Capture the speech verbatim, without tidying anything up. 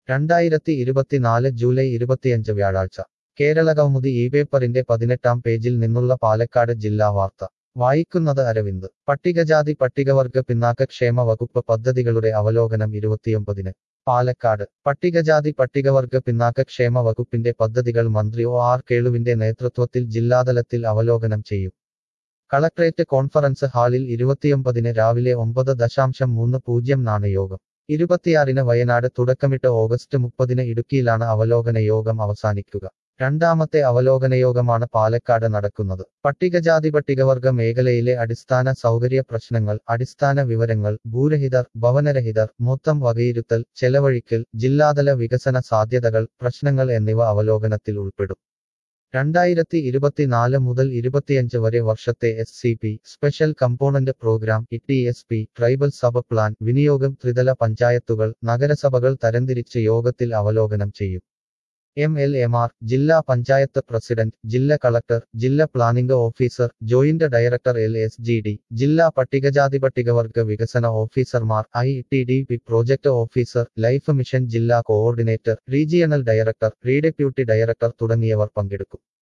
രണ്ടായിരത്തി ഇരുപത്തിനാല് ജൂലൈ ഇരുപത്തിയഞ്ച് വ്യാഴാഴ്ച കേരള കൗമുദി ഈ പേപ്പറിന്റെ പതിനെട്ടാം പേജിൽ നിന്നുള്ള പാലക്കാട് ജില്ലാ വാർത്ത വായിക്കുന്നത് അരവിന്ദ്. പട്ടികജാതി പട്ടികവർഗ പിന്നാക്കക്ഷേമ വകുപ്പ് പദ്ധതികളുടെ അവലോകനം ഇരുപത്തിയൊമ്പതിന് പാലക്കാട്. പട്ടികജാതി പട്ടികവർഗ പിന്നാക്കക്ഷേമ വകുപ്പിന്റെ പദ്ധതികൾ മന്ത്രി ഒ ആർ കേളുവിന്റെ നേതൃത്വത്തിൽ ജില്ലാതലത്തിൽ അവലോകനം ചെയ്യും. കളക്ട്രേറ്റ് കോൺഫറൻസ് ഹാളിൽ ഇരുപത്തിയൊമ്പതിന് രാവിലെ ഒമ്പത് ദശാംശം മൂന്ന് പൂജ്യം നാണ് യോഗം. ഇരുപത്തിയാറിന് വയനാട് തുടക്കമിട്ട് ഓഗസ്റ്റ് മുപ്പതിന് ഇടുക്കിയിലാണ് അവലോകന യോഗം അവസാനിക്കുക. രണ്ടാമത്തെ അവലോകനയോഗമാണ് പാലക്കാട് നടക്കുന്നത്. പട്ടികജാതി പട്ടികവർഗ മേഖലയിലെ അടിസ്ഥാന സൗകര്യ പ്രശ്നങ്ങൾ, അടിസ്ഥാന വിവരങ്ങൾ, ഭൂരഹിതർ, ഭവനരഹിതർ, മൊത്തം വകയിരുത്തൽ, ചെലവഴിക്കൽ, ജില്ലാതല വികസന സാധ്യതകൾ, പ്രശ്നങ്ങൾ എന്നിവ അവലോകനത്തിൽ ഉൾപ്പെടും. രണ്ടായിരത്തി ഇരുപത്തിനാല് മുതൽ ഇരുപത്തിയഞ്ച് വരെ വർഷത്തെ S C P special component programme E T S P tribal sub plan വിനിയോഗം ത്രിതല പഞ്ചായത്തുകൾ, നഗരസഭകൾ തരംതിരിച്ച് യോഗത്തിൽ അവലോകനം ചെയ്യും. എം എൽ എമാർ, ജില്ലാ പഞ്ചായത്ത് പ്രസിഡന്റ്, ജില്ലാ കളക്ടർ, ജില്ലാ planning officer, joint director L S G D, ജില്ലാ പട്ടികജാതി പട്ടികവർഗ വികസന ഓഫീസർമാർ, I T D P project officer, life mission ജില്ലാ കോഓർഡിനേറ്റർ, റീജിയണൽ ഡയറക്ടർ, റീഡെപ്യൂട്ടി ഡയറക്ടർ തുടങ്ങിയവർ പങ്കെടുക്കും.